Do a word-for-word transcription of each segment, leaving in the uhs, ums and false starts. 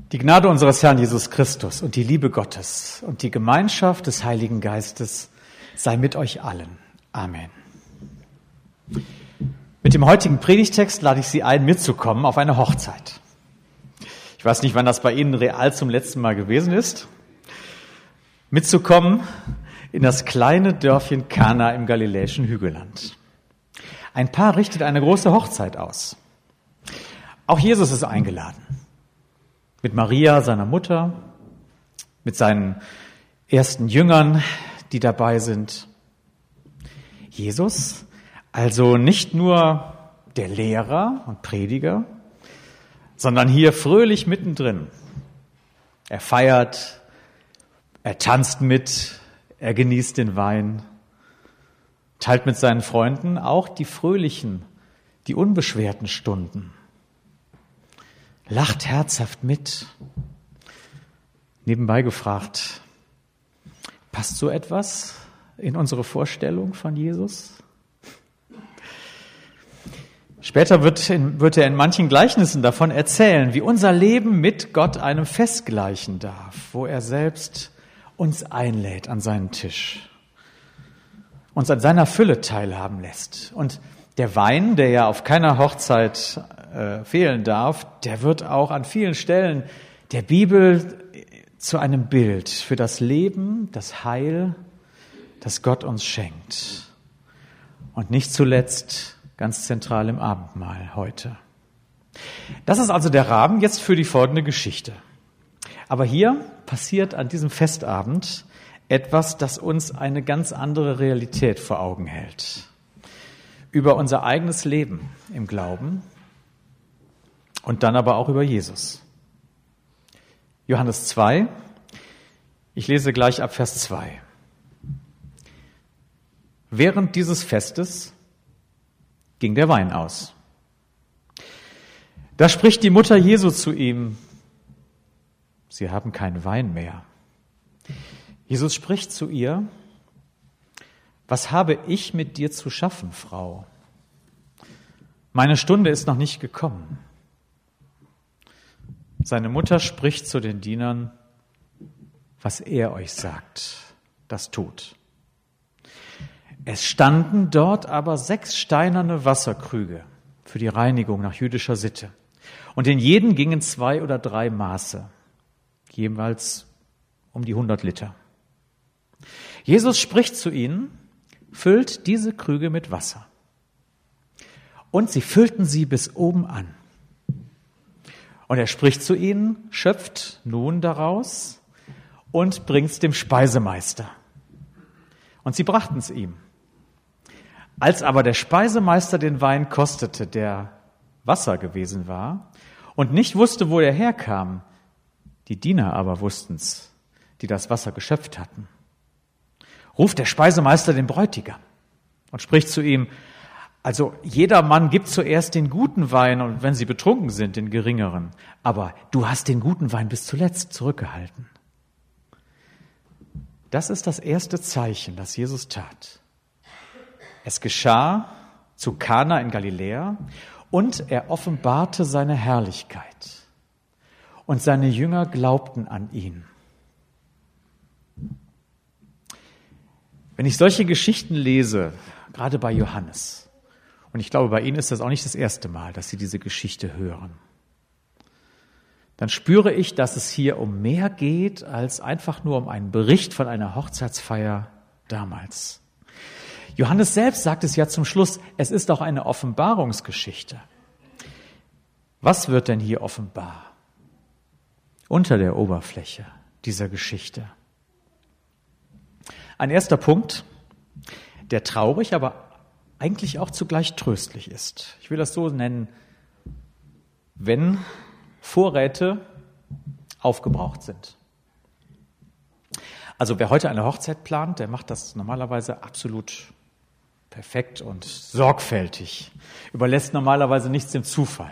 Die Gnade unseres Herrn Jesus Christus und die Liebe Gottes und die Gemeinschaft des Heiligen Geistes sei mit euch allen. Amen. Mit dem heutigen Predigtext lade ich Sie ein, mitzukommen auf eine Hochzeit. Ich weiß nicht, wann das bei Ihnen real zum letzten Mal gewesen ist. Mitzukommen in das kleine Dörfchen Kana im galiläischen Hügelland. Ein Paar richtet eine große Hochzeit aus. Auch Jesus ist eingeladen. Mit Maria, seiner Mutter, mit seinen ersten Jüngern, die dabei sind. Jesus, also nicht nur der Lehrer und Prediger, sondern hier fröhlich mittendrin. Er feiert, er tanzt mit, er genießt den Wein, teilt mit seinen Freunden auch die fröhlichen, die unbeschwerten Stunden. Lacht herzhaft mit. Nebenbei gefragt, passt so etwas in unsere Vorstellung von Jesus? Später wird, in, wird er in manchen Gleichnissen davon erzählen, wie unser Leben mit Gott einem Fest gleichen darf, wo er selbst uns einlädt an seinen Tisch, uns an seiner Fülle teilhaben lässt. Und der Wein, der ja auf keiner Hochzeit äh, fehlen darf, der wird auch an vielen Stellen der Bibel zu einem Bild für das Leben, das Heil, das Gott uns schenkt. Und nicht zuletzt ganz zentral im Abendmahl heute. Das ist also der Rahmen jetzt für die folgende Geschichte. Aber hier passiert an diesem Festabend etwas, das uns eine ganz andere Realität vor Augen hält. Über unser eigenes Leben im Glauben und dann aber auch über Jesus. Johannes zwei, ich lese gleich ab Vers zwei. Während dieses Festes ging der Wein aus. Da spricht die Mutter Jesu zu ihm, Sie haben keinen Wein mehr. Jesus spricht zu ihr, was habe ich mit dir zu schaffen, Frau? Meine Stunde ist noch nicht gekommen. Seine Mutter spricht zu den Dienern, was er euch sagt, das tut. Es standen dort aber sechs steinerne Wasserkrüge für die Reinigung nach jüdischer Sitte. Und in jeden gingen zwei oder drei Maße, jeweils um die hundert Liter. Jesus spricht zu ihnen, füllt diese Krüge mit Wasser. Und sie füllten sie bis oben an. Und er spricht zu ihnen, schöpft nun daraus und bringt's dem Speisemeister. Und sie brachten's ihm. Als aber der Speisemeister den Wein kostete, der Wasser gewesen war, und nicht wusste, wo er herkam, die Diener aber wussten's, die das Wasser geschöpft hatten, ruft der Speisemeister den Bräutigam und spricht zu ihm, also jeder Mann gibt zuerst den guten Wein und wenn sie betrunken sind, den geringeren. Aber du hast den guten Wein bis zuletzt zurückgehalten. Das ist das erste Zeichen, das Jesus tat. Es geschah zu Kana in Galiläa und er offenbarte seine Herrlichkeit. Und seine Jünger glaubten an ihn. Wenn ich solche Geschichten lese, gerade bei Johannes, und ich glaube, bei Ihnen ist das auch nicht das erste Mal, dass Sie diese Geschichte hören, dann spüre ich, dass es hier um mehr geht, als einfach nur um einen Bericht von einer Hochzeitsfeier damals. Johannes selbst sagt es ja zum Schluss, es ist auch eine Offenbarungsgeschichte. Was wird denn hier offenbar? Unter der Oberfläche dieser Geschichte. Ein erster Punkt, der traurig, aber eigentlich auch zugleich tröstlich ist. Ich will das so nennen, wenn Vorräte aufgebraucht sind. Also wer heute eine Hochzeit plant, der macht das normalerweise absolut perfekt und sorgfältig, überlässt normalerweise nichts dem Zufall.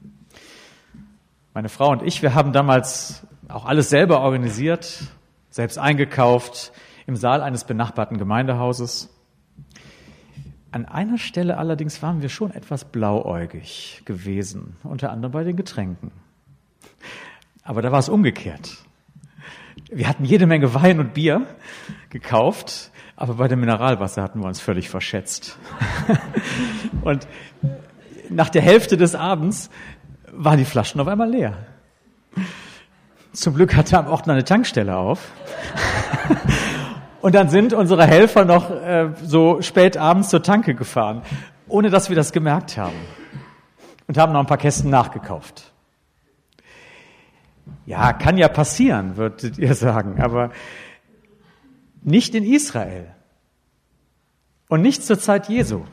Meine Frau und ich, wir haben damals auch alles selber organisiert, selbst eingekauft, im Saal eines benachbarten Gemeindehauses. An einer Stelle allerdings waren wir schon etwas blauäugig gewesen, unter anderem bei den Getränken. Aber da war es umgekehrt. Wir hatten jede Menge Wein und Bier gekauft, aber bei dem Mineralwasser hatten wir uns völlig verschätzt. Und nach der Hälfte des Abends waren die Flaschen auf einmal leer. Zum Glück hatte am Ort noch eine Tankstelle auf. Und dann sind unsere Helfer noch äh, so spät abends zur Tanke gefahren, ohne dass wir das gemerkt haben. Und haben noch ein paar Kästen nachgekauft. Ja, kann ja passieren, würdet ihr sagen, aber nicht in Israel. Und nicht zur Zeit Jesu.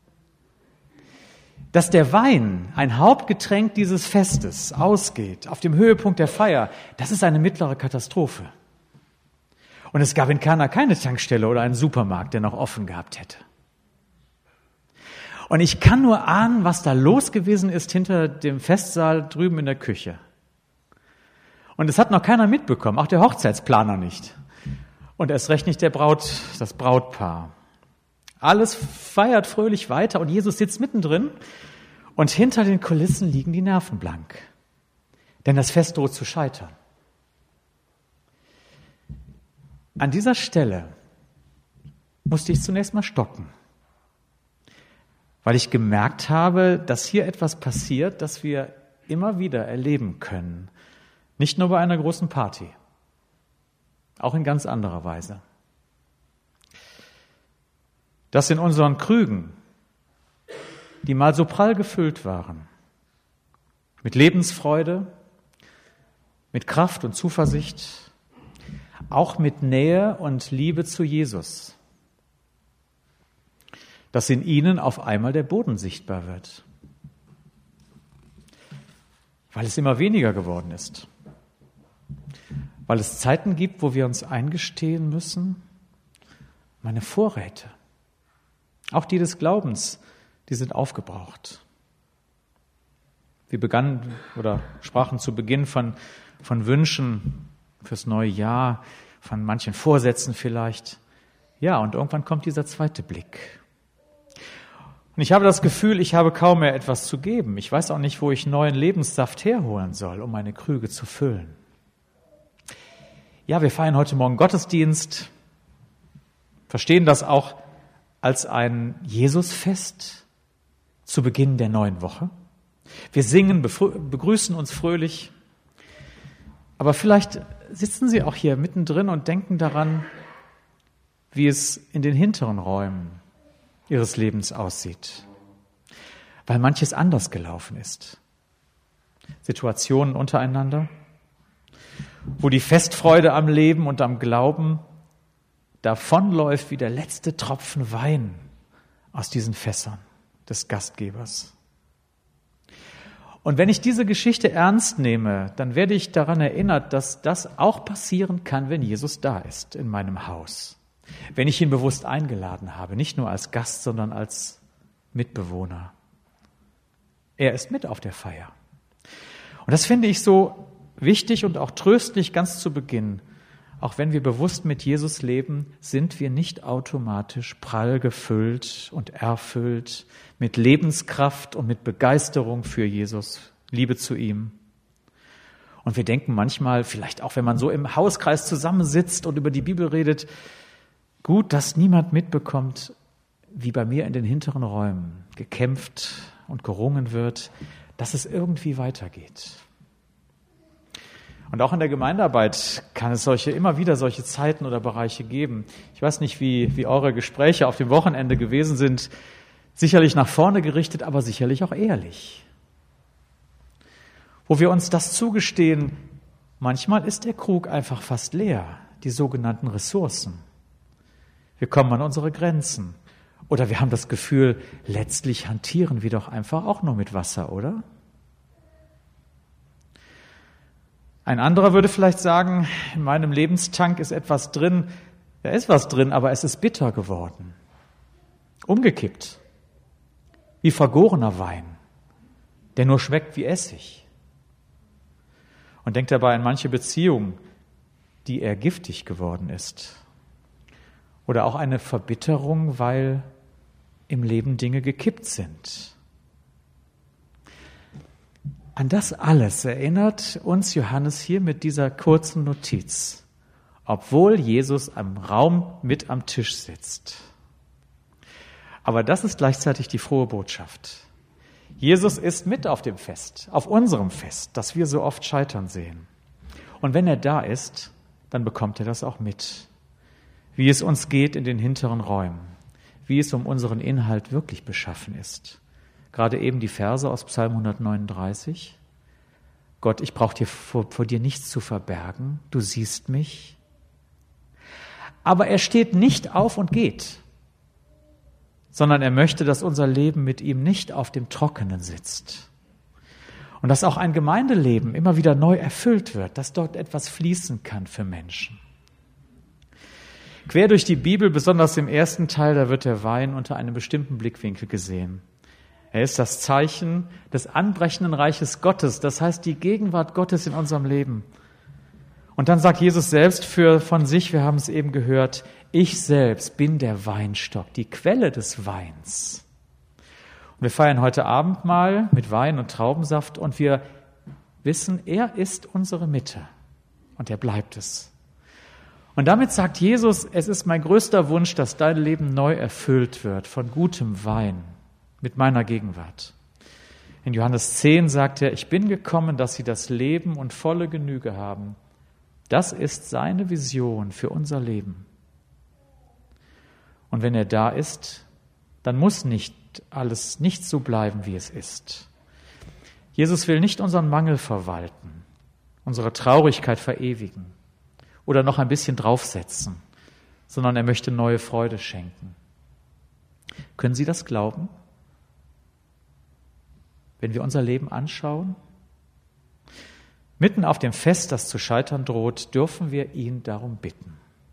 Dass der Wein, ein Hauptgetränk dieses Festes, ausgeht, auf dem Höhepunkt der Feier, das ist eine mittlere Katastrophe. Und es gab in Kana keine Tankstelle oder einen Supermarkt, der noch offen gehabt hätte. Und ich kann nur ahnen, was da los gewesen ist hinter dem Festsaal drüben in der Küche. Und es hat noch keiner mitbekommen, auch der Hochzeitsplaner nicht. Und erst recht nicht der Braut, das Brautpaar. Alles feiert fröhlich weiter und Jesus sitzt mittendrin und hinter den Kulissen liegen die Nerven blank. Denn das Fest droht zu scheitern. An dieser Stelle musste ich zunächst mal stocken, weil ich gemerkt habe, dass hier etwas passiert, das wir immer wieder erleben können. Nicht nur bei einer großen Party, auch in ganz anderer Weise. Dass in unseren Krügen, die mal so prall gefüllt waren, mit Lebensfreude, mit Kraft und Zuversicht, auch mit Nähe und Liebe zu Jesus, dass in ihnen auf einmal der Boden sichtbar wird, weil es immer weniger geworden ist, weil es Zeiten gibt, wo wir uns eingestehen müssen, meine Vorräte, auch die des Glaubens, die sind aufgebraucht. Wir begannen oder sprachen zu Beginn von, von Wünschen fürs neue Jahr, von manchen Vorsätzen vielleicht. Ja, und irgendwann kommt dieser zweite Blick. Und ich habe das Gefühl, ich habe kaum mehr etwas zu geben. Ich weiß auch nicht, wo ich neuen Lebenssaft herholen soll, um meine Krüge zu füllen. Ja, wir feiern heute Morgen Gottesdienst, verstehen das auch als ein Jesusfest zu Beginn der neuen Woche. Wir singen, begrüßen uns fröhlich, aber vielleicht sitzen Sie auch hier mittendrin und denken daran, wie es in den hinteren Räumen Ihres Lebens aussieht, weil manches anders gelaufen ist. Situationen untereinander, wo die Festfreude am Leben und am Glauben davonläuft wie der letzte Tropfen Wein aus diesen Fässern des Gastgebers. Und wenn ich diese Geschichte ernst nehme, dann werde ich daran erinnert, dass das auch passieren kann, wenn Jesus da ist in meinem Haus. Wenn ich ihn bewusst eingeladen habe, nicht nur als Gast, sondern als Mitbewohner. Er ist mit auf der Feier. Und das finde ich so wichtig und auch tröstlich ganz zu Beginn. Auch wenn wir bewusst mit Jesus leben, sind wir nicht automatisch prall gefüllt und erfüllt mit Lebenskraft und mit Begeisterung für Jesus, Liebe zu ihm. Und wir denken manchmal, vielleicht auch wenn man so im Hauskreis zusammensitzt und über die Bibel redet, gut, dass niemand mitbekommt, wie bei mir in den hinteren Räumen gekämpft und gerungen wird, dass es irgendwie weitergeht. Und auch in der Gemeindearbeit kann es solche, immer wieder solche Zeiten oder Bereiche geben. Ich weiß nicht, wie, wie eure Gespräche auf dem Wochenende gewesen sind. Sicherlich nach vorne gerichtet, aber sicherlich auch ehrlich. Wo wir uns das zugestehen, manchmal ist der Krug einfach fast leer, die sogenannten Ressourcen. Wir kommen an unsere Grenzen. Oder wir haben das Gefühl, letztlich hantieren wir doch einfach auch nur mit Wasser, oder? Ein anderer würde vielleicht sagen, in meinem Lebenstank ist etwas drin, da ist was drin, aber es ist bitter geworden. Umgekippt. Wie vergorener Wein, der nur schmeckt wie Essig. Und denkt dabei an manche Beziehung, die eher giftig geworden ist. Oder auch eine Verbitterung, weil im Leben Dinge gekippt sind. An das alles erinnert uns Johannes hier mit dieser kurzen Notiz, obwohl Jesus am Raum mit am Tisch sitzt. Aber das ist gleichzeitig die frohe Botschaft. Jesus ist mit auf dem Fest, auf unserem Fest, das wir so oft scheitern sehen. Und wenn er da ist, dann bekommt er das auch mit, wie es uns geht in den hinteren Räumen, wie es um unseren Inhalt wirklich beschaffen ist. Gerade eben die Verse aus Psalm hundertneununddreißig. Gott, ich brauche dir vor, vor dir nichts zu verbergen, du siehst mich. Aber er steht nicht auf und geht, sondern er möchte, dass unser Leben mit ihm nicht auf dem Trockenen sitzt. Und dass auch ein Gemeindeleben immer wieder neu erfüllt wird, dass dort etwas fließen kann für Menschen. Quer durch die Bibel, besonders im ersten Teil, da wird der Wein unter einem bestimmten Blickwinkel gesehen. Er ist das Zeichen des anbrechenden Reiches Gottes, das heißt die Gegenwart Gottes in unserem Leben. Und dann sagt Jesus selbst für, von sich, wir haben es eben gehört, ich selbst bin der Weinstock, die Quelle des Weins. Und wir feiern heute Abend mal mit Wein und Traubensaft und wir wissen, er ist unsere Mitte und er bleibt es. Und damit sagt Jesus, es ist mein größter Wunsch, dass dein Leben neu erfüllt wird von gutem Wein mit meiner Gegenwart. In Johannes zehn sagt er, ich bin gekommen, dass sie das Leben und volle Genüge haben. Das ist seine Vision für unser Leben. Und wenn er da ist, dann muss nicht alles nicht so bleiben, wie es ist. Jesus will nicht unseren Mangel verwalten, unsere Traurigkeit verewigen oder noch ein bisschen draufsetzen, sondern er möchte neue Freude schenken. Können Sie das glauben? Wenn wir unser Leben anschauen, mitten auf dem Fest, das zu scheitern droht, dürfen wir ihn darum bitten.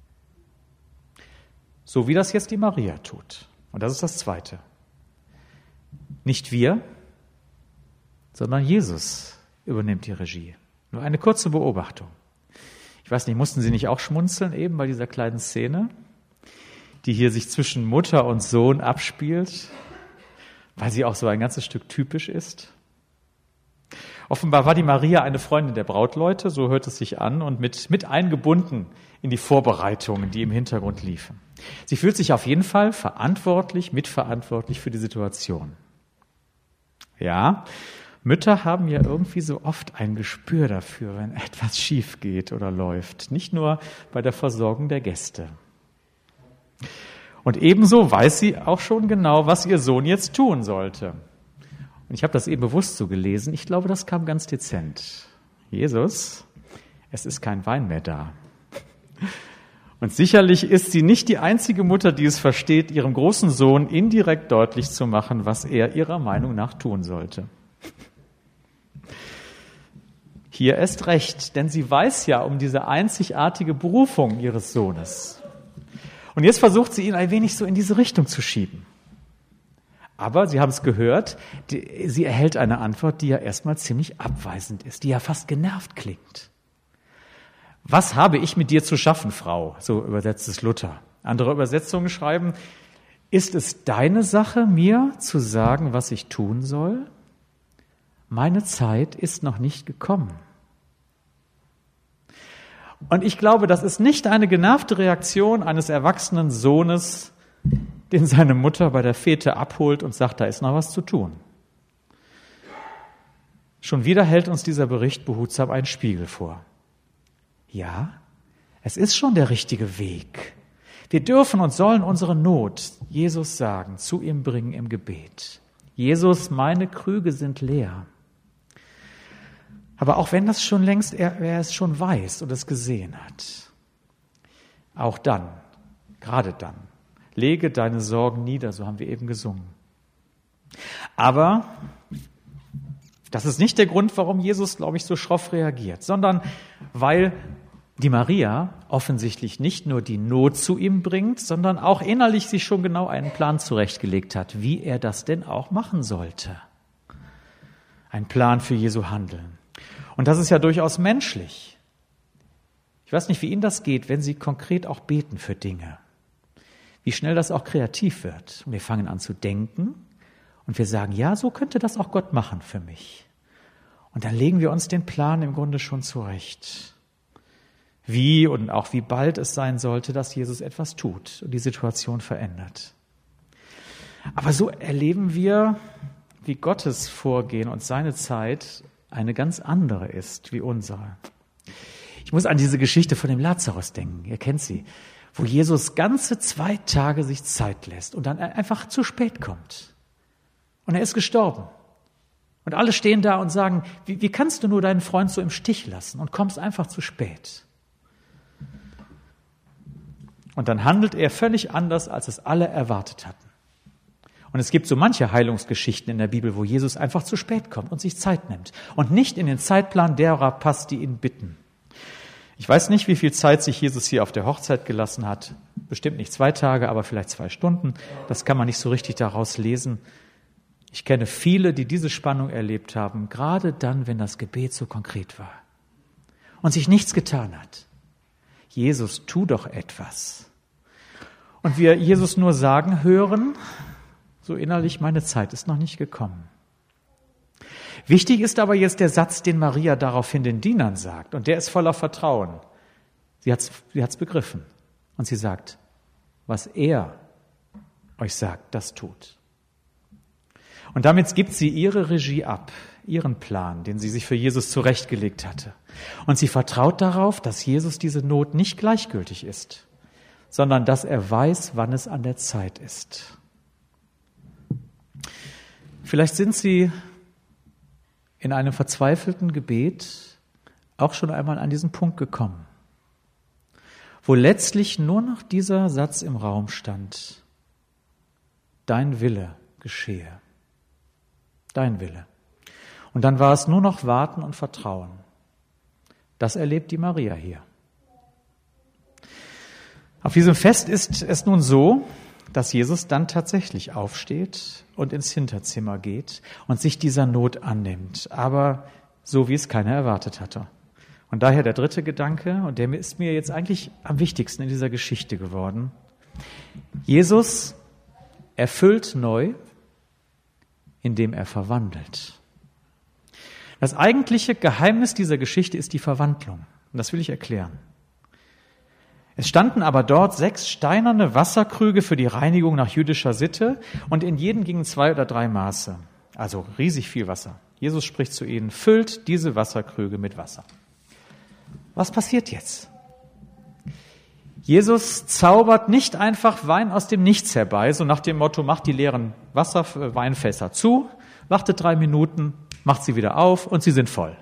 So wie das jetzt die Maria tut. Und das ist das Zweite. Nicht wir, sondern Jesus übernimmt die Regie. Nur eine kurze Beobachtung. Ich weiß nicht, mussten Sie nicht auch schmunzeln eben bei dieser kleinen Szene, die hier sich zwischen Mutter und Sohn abspielt, weil sie auch so ein ganzes Stück typisch ist? Offenbar war die Maria eine Freundin der Brautleute, so hört es sich an, und mit, mit eingebunden in die Vorbereitungen, die im Hintergrund liefen. Sie fühlt sich auf jeden Fall verantwortlich, mitverantwortlich für die Situation. Ja, Mütter haben ja irgendwie so oft ein Gespür dafür, wenn etwas schief geht oder läuft. Nicht nur bei der Versorgung der Gäste. Und ebenso weiß sie auch schon genau, was ihr Sohn jetzt tun sollte. Und ich habe das eben bewusst so gelesen. Ich glaube, das kam ganz dezent. Jesus, es ist kein Wein mehr da. Und sicherlich ist sie nicht die einzige Mutter, die es versteht, ihrem großen Sohn indirekt deutlich zu machen, was er ihrer Meinung nach tun sollte. Hier erst recht, denn sie weiß ja um diese einzigartige Berufung ihres Sohnes. Und jetzt versucht sie ihn ein wenig so in diese Richtung zu schieben. Aber, Sie haben es gehört, die, sie erhält eine Antwort, die ja erstmal ziemlich abweisend ist, die ja fast genervt klingt. Was habe ich mit dir zu schaffen, Frau? So übersetzt es Luther. Andere Übersetzungen schreiben, ist es deine Sache, mir zu sagen, was ich tun soll? Meine Zeit ist noch nicht gekommen. Und ich glaube, das ist nicht eine genervte Reaktion eines erwachsenen Sohnes, den seine Mutter bei der Fete abholt und sagt, da ist noch was zu tun. Schon wieder hält uns dieser Bericht behutsam einen Spiegel vor. Ja, es ist schon der richtige Weg. Wir dürfen und sollen unsere Not Jesus sagen, zu ihm bringen im Gebet. Jesus, meine Krüge sind leer. Aber auch wenn das schon längst, er, er es schon weiß und es gesehen hat, auch dann, gerade dann, lege deine Sorgen nieder, so haben wir eben gesungen. Aber das ist nicht der Grund, warum Jesus, glaube ich, so schroff reagiert, sondern weil die Maria offensichtlich nicht nur die Not zu ihm bringt, sondern auch innerlich sich schon genau einen Plan zurechtgelegt hat, wie er das denn auch machen sollte. Ein Plan für Jesu Handeln. Und das ist ja durchaus menschlich. Ich weiß nicht, wie Ihnen das geht, wenn Sie konkret auch beten für Dinge. Wie schnell das auch kreativ wird. Und wir fangen an zu denken und wir sagen, ja, so könnte das auch Gott machen für mich. Und dann legen wir uns den Plan im Grunde schon zurecht. Wie und auch wie bald es sein sollte, dass Jesus etwas tut und die Situation verändert. Aber so erleben wir, wie Gottes Vorgehen und seine Zeit eine ganz andere ist wie unsere. Ich muss an diese Geschichte von dem Lazarus denken, ihr kennt sie, wo Jesus ganze zwei Tage sich Zeit lässt und dann einfach zu spät kommt. Und er ist gestorben. Und alle stehen da und sagen, wie, wie kannst du nur deinen Freund so im Stich lassen und kommst einfach zu spät? Und dann handelt er völlig anders, als es alle erwartet hatten. Und es gibt so manche Heilungsgeschichten in der Bibel, wo Jesus einfach zu spät kommt und sich Zeit nimmt und nicht in den Zeitplan derer passt, die ihn bitten. Ich weiß nicht, wie viel Zeit sich Jesus hier auf der Hochzeit gelassen hat. Bestimmt nicht zwei Tage, aber vielleicht zwei Stunden. Das kann man nicht so richtig daraus lesen. Ich kenne viele, die diese Spannung erlebt haben, gerade dann, wenn das Gebet so konkret war und sich nichts getan hat. Jesus, tu doch etwas. Und wir Jesus nur sagen hören, so innerlich, meine Zeit ist noch nicht gekommen. Wichtig ist aber jetzt der Satz, den Maria daraufhin den Dienern sagt. Und der ist voller Vertrauen. Sie hat's, sie hat's begriffen. Und sie sagt, was er euch sagt, das tut. Und damit gibt sie ihre Regie ab, ihren Plan, den sie sich für Jesus zurechtgelegt hatte. Und sie vertraut darauf, dass Jesus diese Not nicht gleichgültig ist, sondern dass er weiß, wann es an der Zeit ist. Vielleicht sind Sie in einem verzweifelten Gebet auch schon einmal an diesen Punkt gekommen, wo letztlich nur noch dieser Satz im Raum stand: Dein Wille geschehe. Dein Wille. Und dann war es nur noch Warten und Vertrauen. Das erlebt die Maria hier. Auf diesem Fest ist es nun so, dass Jesus dann tatsächlich aufsteht und ins Hinterzimmer geht und sich dieser Not annimmt, aber so, wie es keiner erwartet hatte. Und daher der dritte Gedanke, und der ist mir jetzt eigentlich am wichtigsten in dieser Geschichte geworden. Jesus erfüllt neu, indem er verwandelt. Das eigentliche Geheimnis dieser Geschichte ist die Verwandlung. Und das will ich erklären. Es standen aber dort sechs steinerne Wasserkrüge für die Reinigung nach jüdischer Sitte und in jeden gingen zwei oder drei Maße. Also riesig viel Wasser. Jesus spricht zu ihnen, füllt diese Wasserkrüge mit Wasser. Was passiert jetzt? Jesus zaubert nicht einfach Wein aus dem Nichts herbei, so nach dem Motto, macht die leeren Wasser, Weinfässer zu, wartet drei Minuten, macht sie wieder auf und sie sind voll.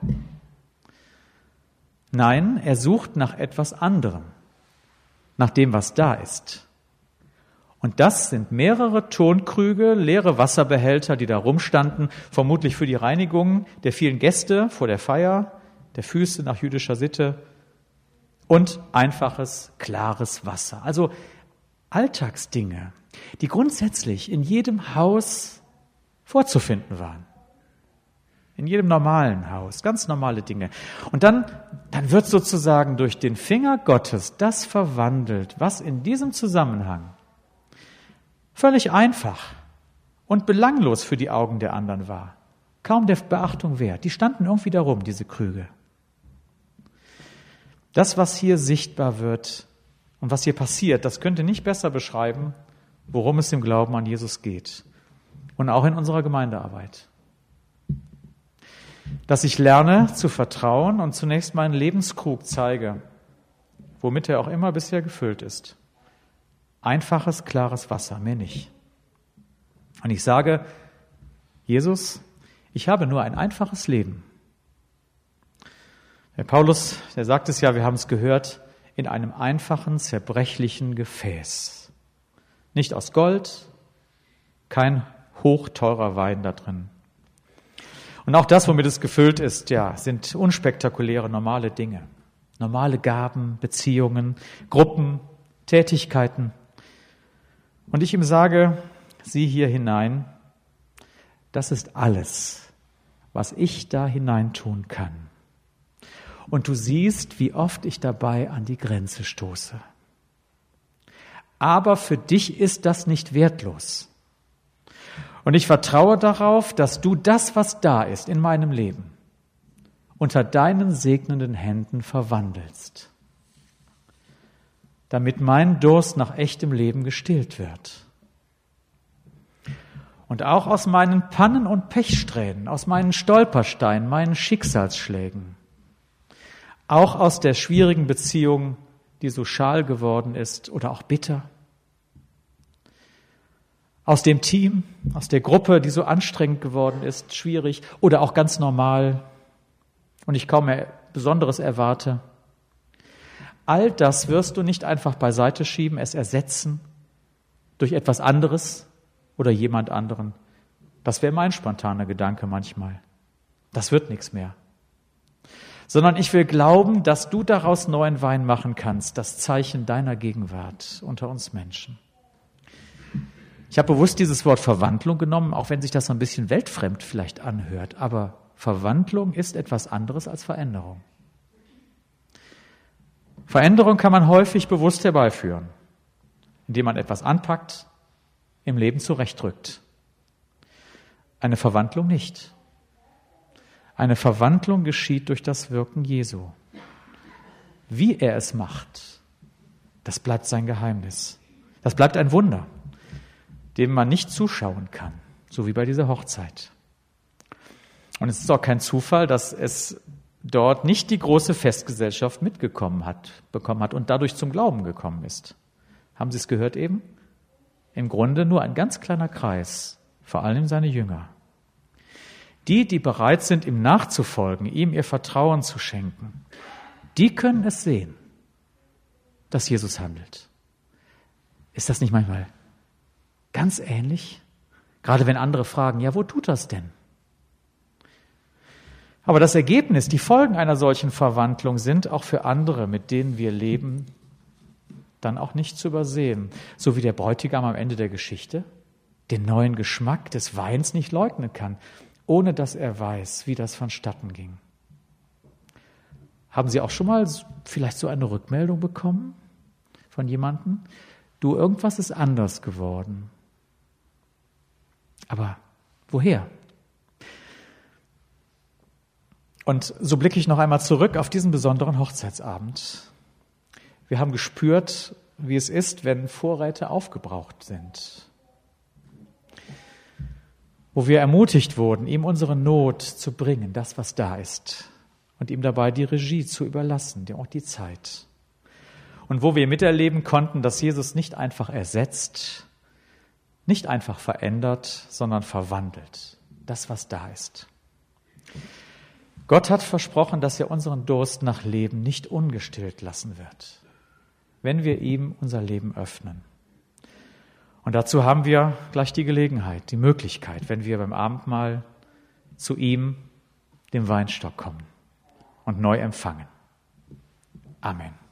Nein, er sucht nach etwas anderem, nach dem, was da ist. Und das sind mehrere Tonkrüge, leere Wasserbehälter, die da rumstanden, vermutlich für die Reinigung der vielen Gäste vor der Feier, der Füße nach jüdischer Sitte und einfaches, klares Wasser. Also Alltagsdinge, die grundsätzlich in jedem Haus vorzufinden waren. In jedem normalen Haus, ganz normale Dinge. Und dann, dann wird sozusagen durch den Finger Gottes das verwandelt, was in diesem Zusammenhang völlig einfach und belanglos für die Augen der anderen war. Kaum der Beachtung wert. Die standen irgendwie da rum, diese Krüge. Das, was hier sichtbar wird und was hier passiert, das könnte nicht besser beschreiben, worum es im Glauben an Jesus geht. Und auch in unserer Gemeindearbeit. Dass ich lerne zu vertrauen und zunächst meinen Lebenskrug zeige, womit er auch immer bisher gefüllt ist. Einfaches, klares Wasser, mehr nicht. Und ich sage, Jesus, ich habe nur ein einfaches Leben. Der Paulus, der sagt es ja, wir haben es gehört, in einem einfachen, zerbrechlichen Gefäß. Nicht aus Gold, kein hochteurer Wein da drin. Und auch das, womit es gefüllt ist, ja, sind unspektakuläre, normale Dinge. Normale Gaben, Beziehungen, Gruppen, Tätigkeiten. Und ich ihm sage, sieh hier hinein, das ist alles, was ich da hineintun kann. Und du siehst, wie oft ich dabei an die Grenze stoße. Aber für dich ist das nicht wertlos. Und ich vertraue darauf, dass du das, was da ist in meinem Leben, unter deinen segnenden Händen verwandelst, damit mein Durst nach echtem Leben gestillt wird. Und auch aus meinen Pannen und Pechsträhnen, aus meinen Stolpersteinen, meinen Schicksalsschlägen, auch aus der schwierigen Beziehung, die so schal geworden ist oder auch bitter, aus dem Team, aus der Gruppe, die so anstrengend geworden ist, schwierig oder auch ganz normal und ich kaum mehr Besonderes erwarte. All das wirst du nicht einfach beiseite schieben, es ersetzen durch etwas anderes oder jemand anderen. Das wäre mein spontaner Gedanke manchmal. Das wird nichts mehr. Sondern ich will glauben, dass du daraus neuen Wein machen kannst, das Zeichen deiner Gegenwart unter uns Menschen. Ich habe bewusst dieses Wort Verwandlung genommen, auch wenn sich das so ein bisschen weltfremd vielleicht anhört. Aber Verwandlung ist etwas anderes als Veränderung. Veränderung kann man häufig bewusst herbeiführen, indem man etwas anpackt, im Leben zurechtrückt. Eine Verwandlung nicht. Eine Verwandlung geschieht durch das Wirken Jesu. Wie er es macht, das bleibt sein Geheimnis. Das bleibt ein Wunder, dem man nicht zuschauen kann, so wie bei dieser Hochzeit. Und es ist auch kein Zufall, dass es dort nicht die große Festgesellschaft mitgekommen hat, bekommen hat und dadurch zum Glauben gekommen ist. Haben Sie es gehört eben? Im Grunde nur ein ganz kleiner Kreis, vor allem seine Jünger. Die, die bereit sind, ihm nachzufolgen, ihm ihr Vertrauen zu schenken, die können es sehen, dass Jesus handelt. Ist das nicht manchmal ganz ähnlich? Gerade wenn andere fragen, ja, wo tut das denn? Aber das Ergebnis, die Folgen einer solchen Verwandlung sind auch für andere, mit denen wir leben, dann auch nicht zu übersehen. So wie der Bräutigam am Ende der Geschichte den neuen Geschmack des Weins nicht leugnen kann, ohne dass er weiß, wie das vonstatten ging. Haben Sie auch schon mal vielleicht so eine Rückmeldung bekommen von jemandem? Du, irgendwas ist anders geworden. Aber woher? Und so blicke ich noch einmal zurück auf diesen besonderen Hochzeitsabend. Wir haben gespürt, wie es ist, wenn Vorräte aufgebraucht sind. Wo wir ermutigt wurden, ihm unsere Not zu bringen, das, was da ist. Und ihm dabei die Regie zu überlassen, auch die Zeit. Und wo wir miterleben konnten, dass Jesus nicht einfach ersetzt, nicht einfach verändert, sondern verwandelt. Das, was da ist. Gott hat versprochen, dass er unseren Durst nach Leben nicht ungestillt lassen wird, wenn wir ihm unser Leben öffnen. Und dazu haben wir gleich die Gelegenheit, die Möglichkeit, wenn wir beim Abendmahl zu ihm, dem Weinstock, kommen und neu empfangen. Amen.